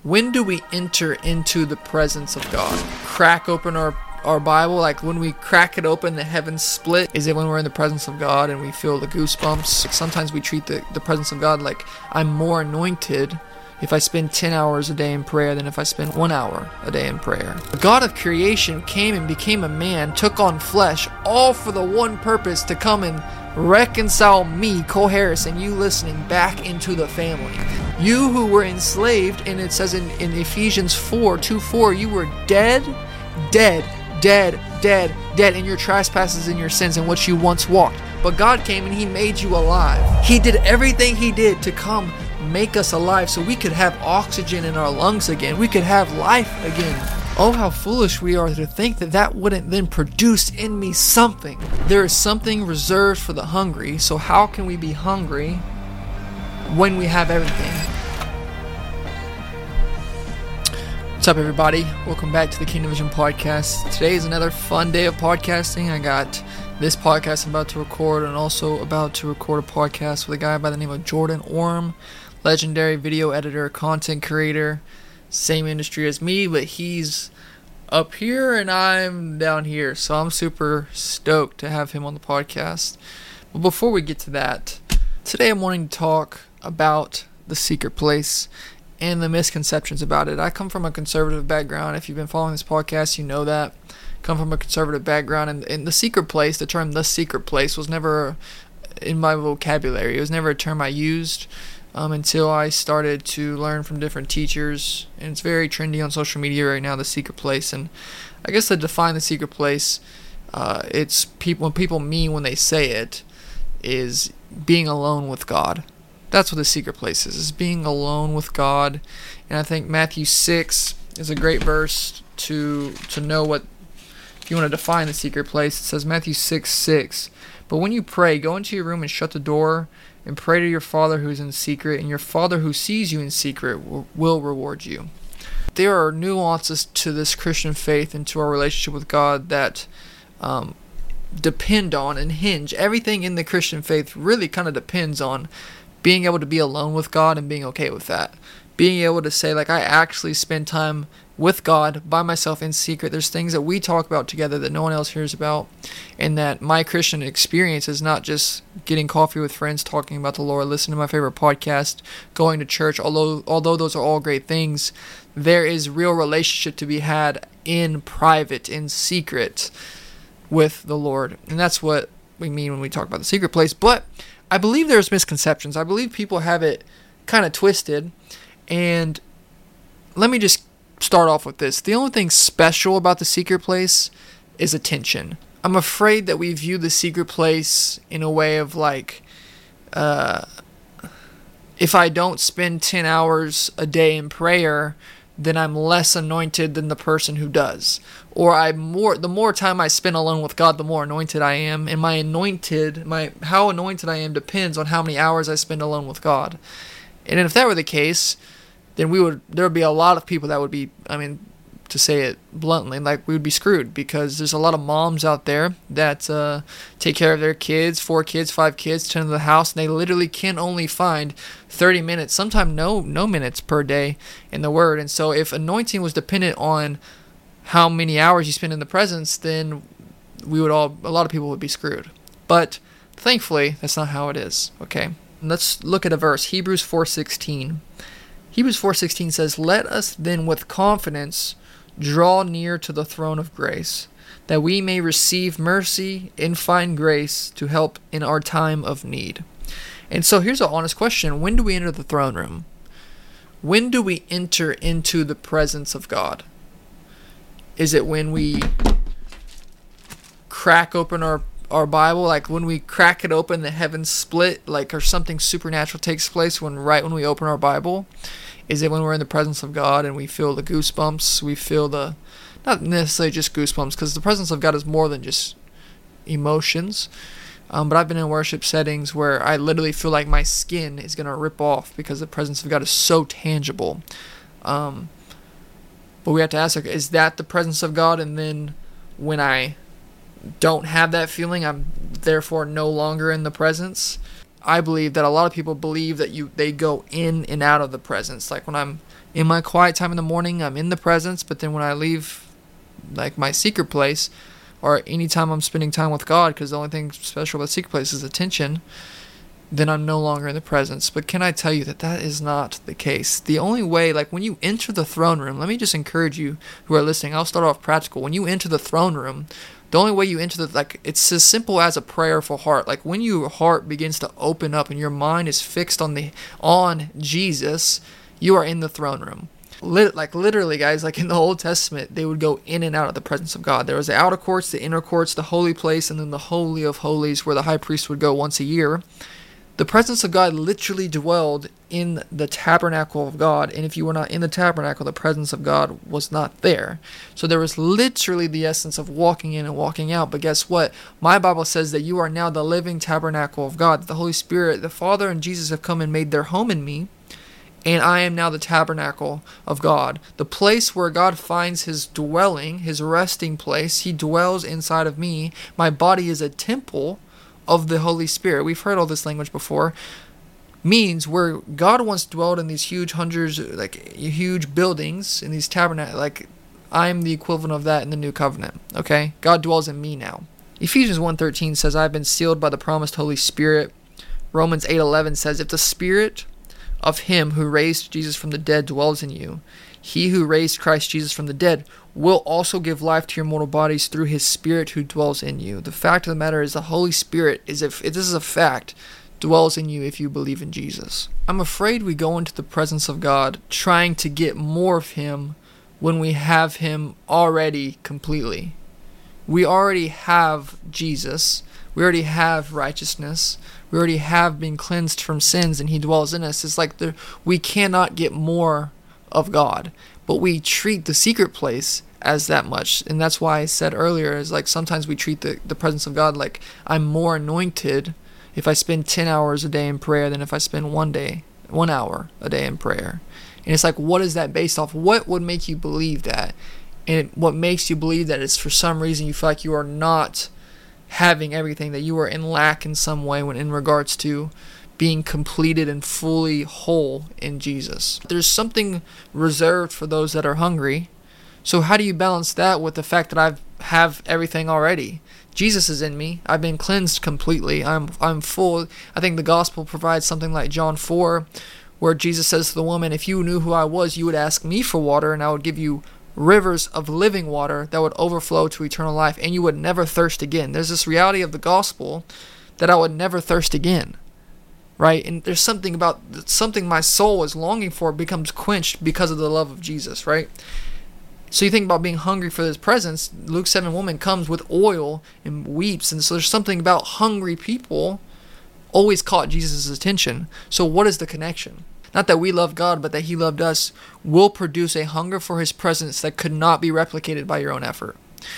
When do we enter into the presence of God? Crack open our Bible, like when we crack it open, the heavens split. Is it when we're in the presence of God and we feel the goosebumps? Sometimes we treat the presence of God like I'm more anointed if I spend 10 hours a day in prayer than if I spend 1 hour a day in prayer. The God of creation came and became a man, took on flesh, all for the one purpose to come and reconcile me, Cole Harris, and you listening back into the family. You who were enslaved, and it says in Ephesians 4:2-4, you were dead in your trespasses and your sins in which you once walked. But God came and He made you alive. He did everything He did to come make us alive so we could have oxygen in our lungs again. We could have life again. Oh, how foolish we are to think that wouldn't then produce in me something. There is something reserved for the hungry, so how can we be hungry when we have everything? What's up, everybody? Welcome back to the Kingdom Vision Podcast. Today is another fun day of podcasting. I got this podcast I'm about to record, and also about to record a podcast with a guy by the name of Jordan Orm, legendary video editor, content creator, same industry as me, but he's up here and I'm down here, so I'm super stoked to have him on the podcast. But before we get to that, today I'm wanting to talk about the secret place and the misconceptions about it. I come from a conservative background. If you've been following this podcast, you know that. I come from a conservative background, and the secret place, the term the secret place, was never in my vocabulary. It was never a term I used until I started to learn from different teachers, and it's very trendy on social media right now, the secret place. And I guess to define the secret place, it's what people mean when they say it is being alone with God. That's what the secret place is being alone with God. And I think Matthew 6 is a great verse to know what, if you want to define the secret place. It says Matthew 6:6, but when you pray, go into your room and shut the door and pray to your Father who is in secret, and your Father who sees you in secret will reward you. There are nuances to this Christian faith and to our relationship with God that depend on and hinge. Everything in the Christian faith really kind of depends on being able to be alone with God and being okay with that. Being able to say, like, I actually spend time with God by myself in secret. There's things that we talk about together that no one else hears about, and that my Christian experience is not just getting coffee with friends, talking about the Lord, listening to my favorite podcast, going to church. Although those are all great things, there is real relationship to be had in private, in secret with the Lord. And that's what we mean when we talk about the secret place. But I believe there's misconceptions. I believe people have it kind of twisted. And let me just start off with this. The only thing special about the secret place is attention. I'm afraid that we view the secret place in a way of like, if I don't spend 10 hours a day in prayer, then I'm less anointed than the person who does. Or the more time I spend alone with God, the more anointed I am. And how anointed I am depends on how many hours I spend alone with God. And if that were the case, then there would be a lot of people that would be, to say it bluntly, like we would be screwed, because there's a lot of moms out there that take care of their kids, 4 kids, 5 kids, tend to the house, and they literally can only find 30 minutes, sometimes no minutes per day in the Word. And so if anointing was dependent on how many hours you spend in the presence, then a lot of people would be screwed. But thankfully, that's not how it is. Okay, let's look at a verse, Hebrews 4:16. Hebrews 4:16 says, let us then with confidence draw near to the throne of grace, that we may receive mercy and find grace to help in our time of need. And so here's an honest question. When do we enter the throne room? When do we enter into the presence of God? Is it when we crack open our Bible, like when we crack it open, the heavens split, like, or something supernatural takes place right when we open our Bible? Is it when we're in the presence of God and we feel the goosebumps? We feel not necessarily just goosebumps, because the presence of God is more than just emotions. But I've been in worship settings where I literally feel like my skin is going to rip off because the presence of God is so tangible. But we have to ask, is that the presence of God? And then when I don't have that feeling, I'm therefore no longer in the presence. I believe that a lot of people believe that they go in and out of the presence. Like when I'm in my quiet time in the morning, I'm in the presence, but then when I leave like my secret place, or anytime I'm spending time with God, because the only thing special about secret place is attention, then I'm no longer in the presence. But can I tell you that that is not the case? The only way, like when you enter the throne room, let me just encourage you who are listening, I'll start off practical. When you enter the throne room, the only way you enter it's as simple as a prayerful heart. Like when your heart begins to open up and your mind is fixed on Jesus, you are in the throne room. Literally, guys, like in the Old Testament, they would go in and out of the presence of God. There was the outer courts, the inner courts, the holy place, and then the Holy of Holies, where the high priest would go once a year. The presence of God literally dwelled in the tabernacle of God, and if you were not in the tabernacle, the presence of God was not there. So there was literally the essence of walking in and walking out. But guess what? My Bible says that you are now the living tabernacle of God. The Holy Spirit, the Father, and Jesus have come and made their home in me. And I am now the tabernacle of God. The place where God finds his dwelling, his resting place. He dwells inside of me. My body is a temple of the Holy Spirit. We've heard all this language before. Means where God once dwelled in these huge huge buildings, in these tabernacles. Like, I'm the equivalent of that in the new covenant. Okay? God dwells in me now. Ephesians 1:13 says, I've been sealed by the promised Holy Spirit. Romans 8:11 says, if the Spirit of him who raised Jesus from the dead dwells in you, he who raised Christ Jesus from the dead will also give life to your mortal bodies through his Spirit who dwells in you. The fact of the matter is the Holy Spirit, if this is a fact, dwells in you if you believe in Jesus. I'm afraid we go into the presence of God trying to get more of him when we have him already completely. We already have Jesus. We already have righteousness. We already have been cleansed from sins, and he dwells in us. It's like we cannot get more of God, but we treat the secret place as that much. And that's why I said earlier, is like sometimes we treat the presence of God like I'm more anointed if I spend 10 hours a day in prayer than if I spend 1 hour a day in prayer. And it's like, what is that based off? What would make you believe that? And what makes you believe that is for some reason you feel like you are not having everything, that you are in lack in some way when in regards to being completed and fully whole in Jesus. There's something reserved for those that are hungry. So how do you balance that with the fact that I have everything already? Jesus is in me. I've been cleansed completely. I'm full. I think the gospel provides something like John 4, where Jesus says to the woman, if you knew who I was, you would ask me for water, and I would give you rivers of living water that would overflow to eternal life, and you would never thirst again. There's this reality of the gospel that I would never thirst again, right? And there's something my soul is longing for becomes quenched because of the love of Jesus, right? So you think about being hungry for his presence. Luke 7 woman comes with oil and weeps, and so there's something about hungry people always caught Jesus' attention. So what is the connection? Not that we love God, but that he loved us, will produce a hunger for his presence that could not be replicated by your own effort.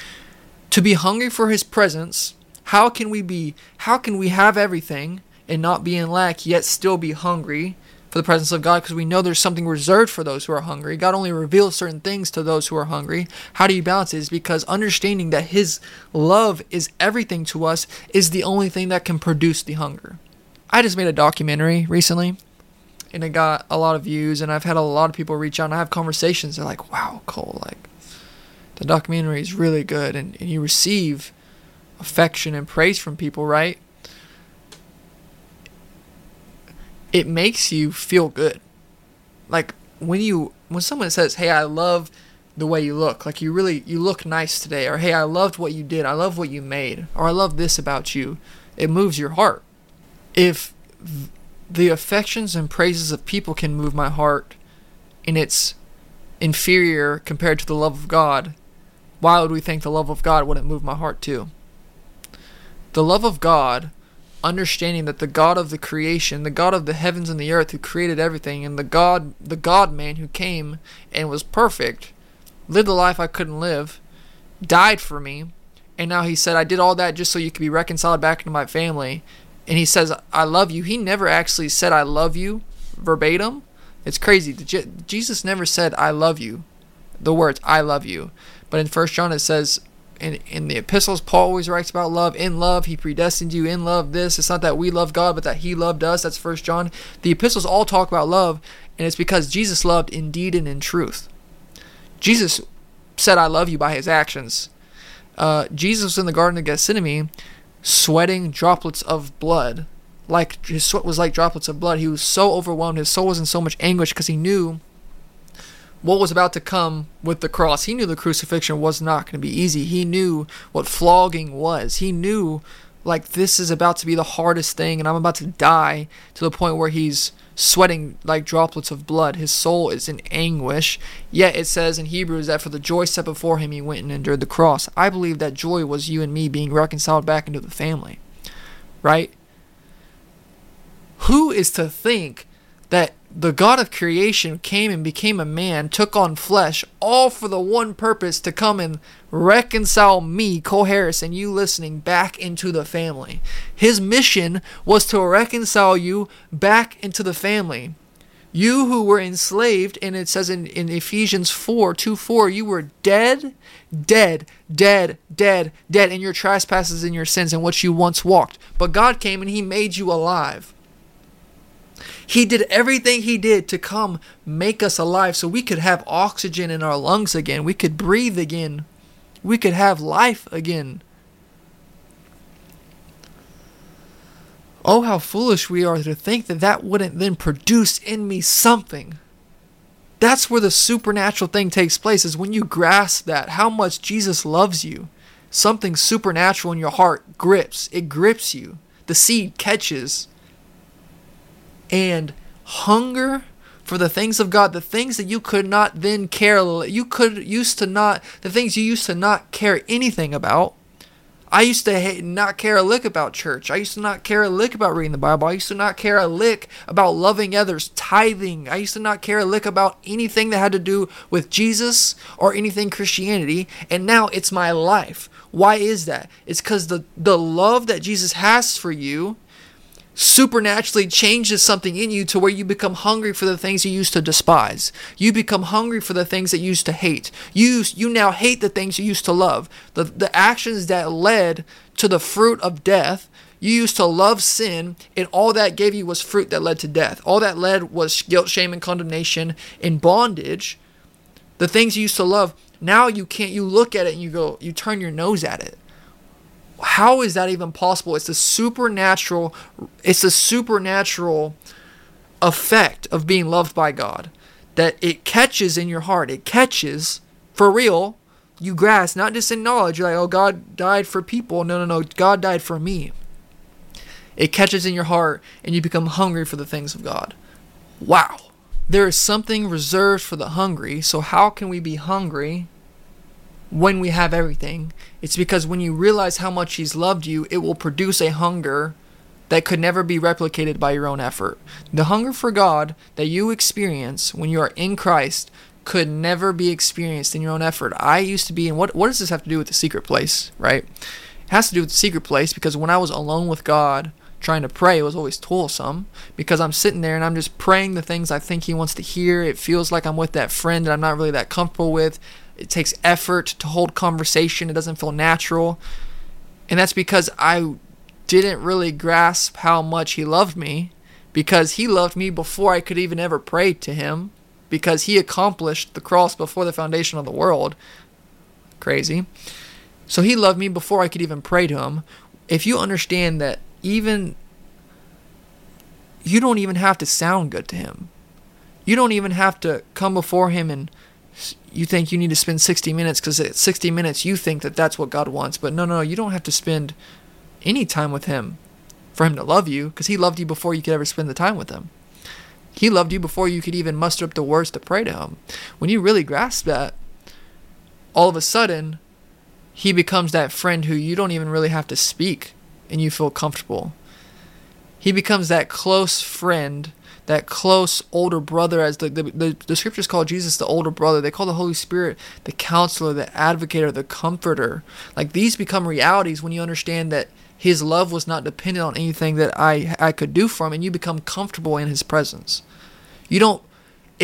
To be hungry for his presence, how can we have everything and not be in lack, yet still be hungry for the presence of God? Because we know there's something reserved for those who are hungry. God only reveals certain things to those who are hungry. How do you balance it? Is because understanding that his love is everything to us is the only thing that can produce the hunger. I just made a documentary recently, and it got a lot of views, and I've had a lot of people reach out, and I have conversations. They're like, wow, Cole, like, the documentary is really good, and you receive affection and praise from people, right? It makes you feel good. Like, when someone says, hey, I love the way you look, like you look nice today, or hey, I loved what you did, I love what you made, or I love this about you, it moves your heart. If the affections and praises of people can move my heart, and it's inferior compared to the love of God, why would we think the love of God wouldn't move my heart too? The love of God, understanding that the God of the creation, the God of the heavens and the earth who created everything, and the God-man who came and was perfect, lived the life I couldn't live, died for me, and now he said, I did all that just so you could be reconciled back into my family. And he says, I love you. He never actually said, I love you, verbatim. It's crazy. Jesus never said, I love you. The words, I love you. But in 1 John it says, in the epistles, Paul always writes about love. In love, he predestined you. In love, this. It's not that we love God, but that he loved us. That's 1 John. The epistles all talk about love, and it's because Jesus loved in deed and in truth. Jesus said, I love you by his actions. Jesus was in the Garden of Gethsemane sweating droplets of blood. Like his sweat was like droplets of blood. He was so overwhelmed. His soul was in so much anguish because he knew what was about to come with the cross. He knew the crucifixion was not going to be easy. He knew what flogging was. He knew, like, this is about to be the hardest thing, and I'm about to die, to the point where he's sweating like droplets of blood. His soul is in anguish. Yet it says in Hebrews that for the joy set before him, he went and endured the cross. I believe that joy was you and me being reconciled back into the family. Right? Who is to think that the God of creation came and became a man, took on flesh, all for the one purpose to come and reconcile me, Cole Harris, and you listening back into the family? His mission was to reconcile you back into the family. You who were enslaved, and it says in Ephesians 4:2-4, you were dead in your trespasses and your sins in which you once walked. But God came and he made you alive. He did everything he did to come make us alive so we could have oxygen in our lungs again. We could breathe again. We could have life again. Oh, how foolish we are to think that that wouldn't then produce in me something. That's where the supernatural thing takes place, is when you grasp that, how much Jesus loves you. Something supernatural in your heart grips. It grips you. The seed catches. And hunger for the things of God, the things that you could not then care, the things you used to not care anything about. I used to not care a lick about church. I used to not care a lick about reading the Bible. I used to not care a lick about loving others, tithing. I used to not care a lick about anything that had to do with Jesus or anything Christianity. And now it's my life. Why is that? It's because the love that Jesus has for you supernaturally changes something in you to where you become hungry for the things you used to despise. You become hungry for the things that you used to hate. You now hate the things you used to love. The actions that led to the fruit of death. You used to love sin, and all that gave you was fruit that led to death. All that led was guilt, shame, and condemnation and bondage. The things you used to love, now you can't. You look at it and you turn your nose at it. How is that even possible? It's the supernatural effect of being loved by God. That it catches in your heart. It catches for real. You grasp, not just in knowledge. You're like, oh, God died for people. No. God died for me. It catches in your heart and you become hungry for the things of God. Wow. There is something reserved for the hungry. So how can we be hungry when we have everything? It's because when you realize how much he's loved you, it will produce a hunger that could never be replicated by your own effort. The hunger for God that you experience when you are in Christ could never be experienced in your own effort. I used to be in, what does this have to do with the secret place, right? It has to do with the secret place because when I was alone with God, trying to pray, it was always toilsome because I'm sitting there and I'm just praying the things I think he wants to hear. It feels like I'm with that friend that I'm not really that comfortable with. It takes effort to hold conversation. It doesn't feel natural. And that's because I didn't really grasp how much he loved me, because he loved me before I could even ever pray to him, because he accomplished the cross before the foundation of the world. Crazy. So he loved me before I could even pray to him. If you understand that you don't even have to sound good to him. You don't even have to come before him and you think you need to spend 60 minutes because at 60 minutes you think that that's what God wants. But no, you don't have to spend any time with him for him to love you, because he loved you before you could ever spend the time with him. He loved you before you could even muster up the words to pray to him. When you really grasp that, all of a sudden, he becomes that friend who you don't even really have to speak and you feel comfortable. He becomes that close friend, that close older brother, as the scriptures call Jesus the older brother. They call the Holy Spirit the counselor, the advocator, the comforter. Like, these become realities when you understand that his love was not dependent on anything that I could do for him, and you become comfortable in his presence. You don't,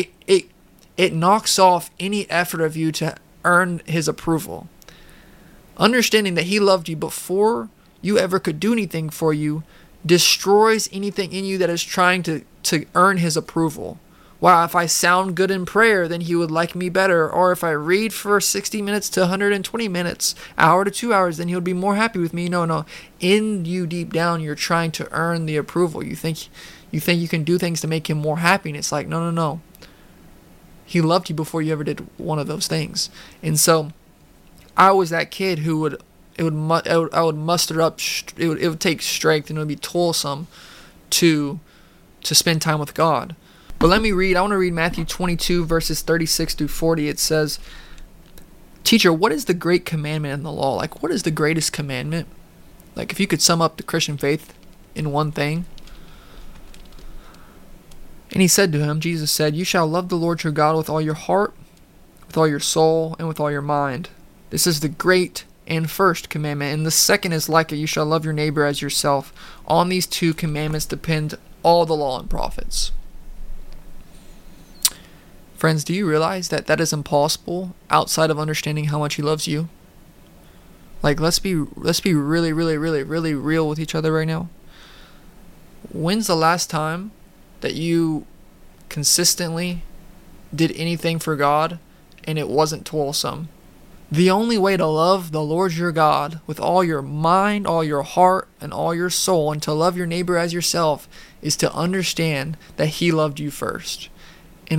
it knocks off any effort of you to earn his approval. Understanding that he loved you before you ever could do anything for you destroys anything in you that is trying to earn his approval. Wow, if I sound good in prayer, then he would like me better. Or if I read for 60 minutes to 120 minutes, hour to 2 hours, then he would be more happy with me. No. In you deep down, you're trying to earn the approval. You think you can do things to make him more happy. And it's like, no. He loved you before you ever did one of those things. And so I was that kid who I would muster up, it would take strength, and it would be toilsome to spend time with God. But I want to read Matthew 22 verses 36 through 40. It says, "Teacher, what is the great commandment in the law?" Like, what is the greatest commandment? Like, if you could sum up the Christian faith in one thing. And he said to him, Jesus said, "You shall love the Lord your God with all your heart, with all your soul, and with all your mind. This is the great and first commandment. And the second is like it. You shall love your neighbor as yourself. On these two commandments depend all the law and prophets." Friends, do you realize that is impossible outside of understanding how much he loves you? Like, let's be really, really, really, really real with each other right now. When's the last time that you consistently did anything for God and it wasn't toilsome? The only way to love the Lord your God with all your mind, all your heart, and all your soul, and to love your neighbor as yourself, is to understand that he loved you first. And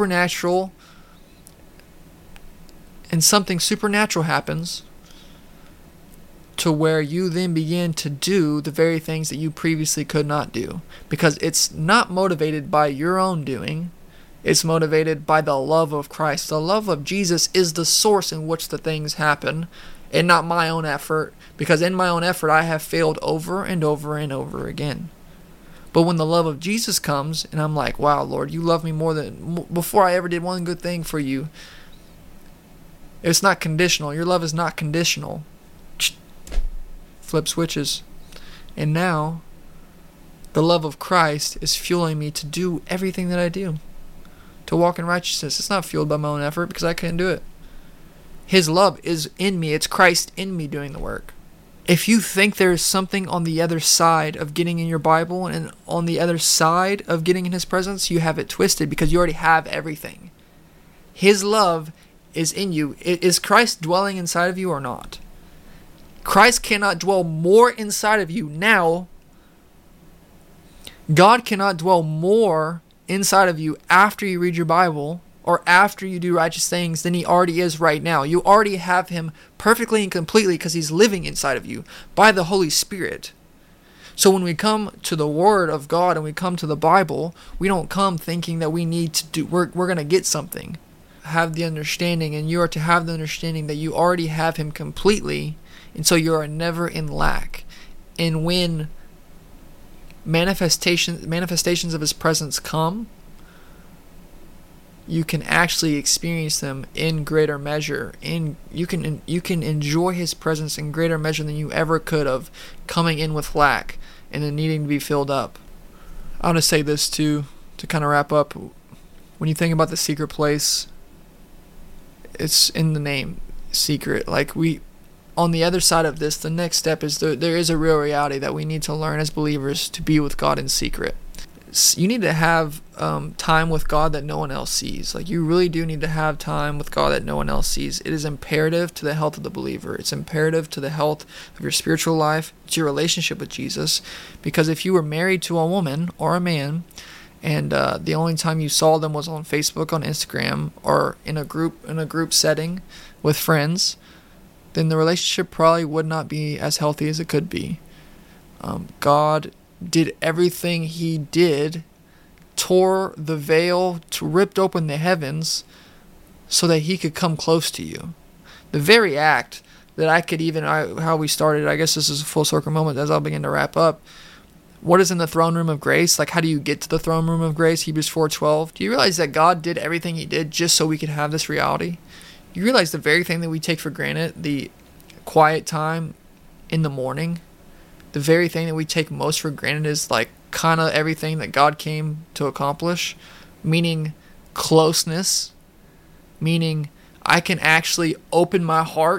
something supernatural happens to where you then begin to do the very things that you previously could not do. Because it's not motivated by your own doing. It's motivated by the love of Christ. The love of Jesus is the source in which the things happen, and not my own effort. Because in my own effort, I have failed over and over and over again. But when the love of Jesus comes, and I'm like, wow, Lord, you love me more than before I ever did one good thing for you. It's not conditional. Your love is not conditional. Flip switches. And now, the love of Christ is fueling me to do everything that I do. To walk in righteousness. It's not fueled by my own effort because I couldn't do it. His love is in me. It's Christ in me doing the work. If you think there is something on the other side of getting in your Bible and on the other side of getting in his presence, you have it twisted because you already have everything. His love is in you. Is Christ dwelling inside of you or not? Christ cannot dwell more inside of you now. God cannot dwell more inside of you after you read your Bible or after you do righteous things than he already is right now. You already have him perfectly and completely because he's living inside of you by the Holy Spirit. So when we come to the Word of God and we come to the Bible, we don't come thinking that we need to do, we're going to get something. Have the understanding, and you are to have the understanding that you already have him completely, and so you are never in lack. And when manifestations of his presence come, you can actually experience them in greater measure. You can enjoy his presence in greater measure than you ever could have, coming in with lack and then needing to be filled up. I want to say this too, to kind of wrap up. When you think about the secret place, it's in the name, secret. Like, on the other side of this, the next step is there is a real reality that we need to learn as believers to be with God in secret. You need to have time with God that no one else sees. Like, you really do need to have time with God that no one else sees. It is imperative to the health of the believer. It's imperative to the health of your spiritual life, to your relationship with Jesus. Because if you were married to a woman or a man, and the only time you saw them was on Facebook, on Instagram, or in a group setting with friends, then the relationship probably would not be as healthy as it could be. God did everything he did, tore the veil, ripped open the heavens, so that he could come close to you. The very act that how we started, I guess this is a full circle moment as I'll begin to wrap up. What is in the throne room of grace? Like, how do you get to the throne room of grace? Hebrews 4:12. Do you realize that God did everything he did just so we could have this reality? You realize the very thing that we take for granted, the quiet time in the morning, the very thing that we take most for granted is like kind of everything that God came to accomplish, meaning closeness, meaning I can actually open my heart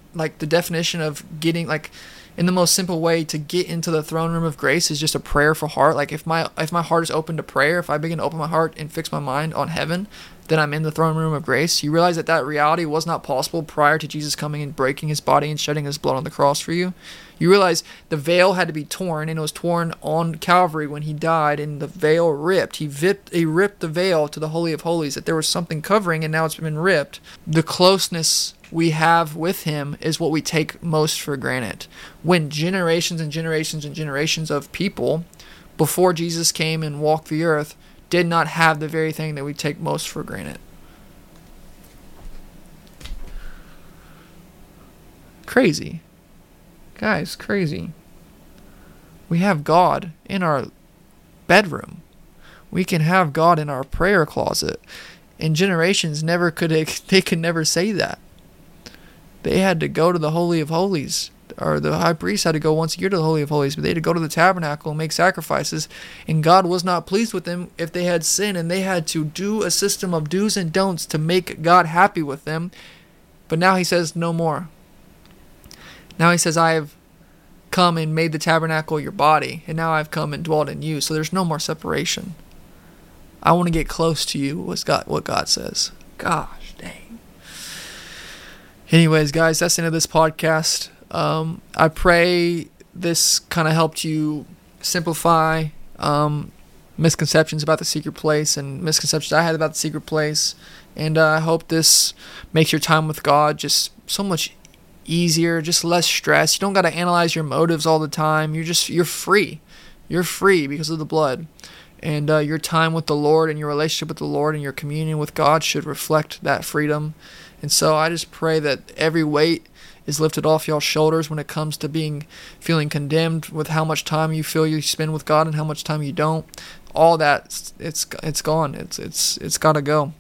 like the definition of getting, like, in the most simple way to get into the throne room of grace is just a prayerful heart. Like if my heart is open to prayer, if I begin to open my heart and fix my mind on heaven, then I'm in the throne room of grace. You realize that reality was not possible prior to Jesus coming and breaking his body and shedding his blood on the cross for you. You realize the veil had to be torn, and it was torn on Calvary when he died, and the veil ripped. He ripped the veil to the Holy of Holies, that there was something covering, and now it's been ripped. The closeness we have with him is what we take most for granted. When generations and generations and generations of people before Jesus came and walked the earth did not have the very thing that we take most for granted. Crazy. Guys, crazy. We have God in our bedroom. We can have God in our prayer closet. And generations they could never say that. They had to go to the Holy of Holies, or the high priest had to go once a year to the Holy of Holies, but they had to go to the tabernacle and make sacrifices, and God was not pleased with them if they had sinned, and they had to do a system of do's and don'ts to make God happy with them. But now he says no more. Now he says, I have come and made the tabernacle your body, and now I've come and dwelt in you, so there's no more separation. I want to get close to you, what God says. Gosh dang. Anyways, guys, that's the end of this podcast. I pray this kind of helped you simplify misconceptions about the secret place and misconceptions I had about the secret place. And I hope this makes your time with God just so much easier, just less stress. You don't got to analyze your motives all the time. You're free. You're free because of the blood. And your time with the Lord and your relationship with the Lord and your communion with God should reflect that freedom. And so I just pray that every weight is lifted off y'all's shoulders when it comes to feeling condemned with how much time you feel you spend with God and how much time you don't. All that, it's gone. It's got to go.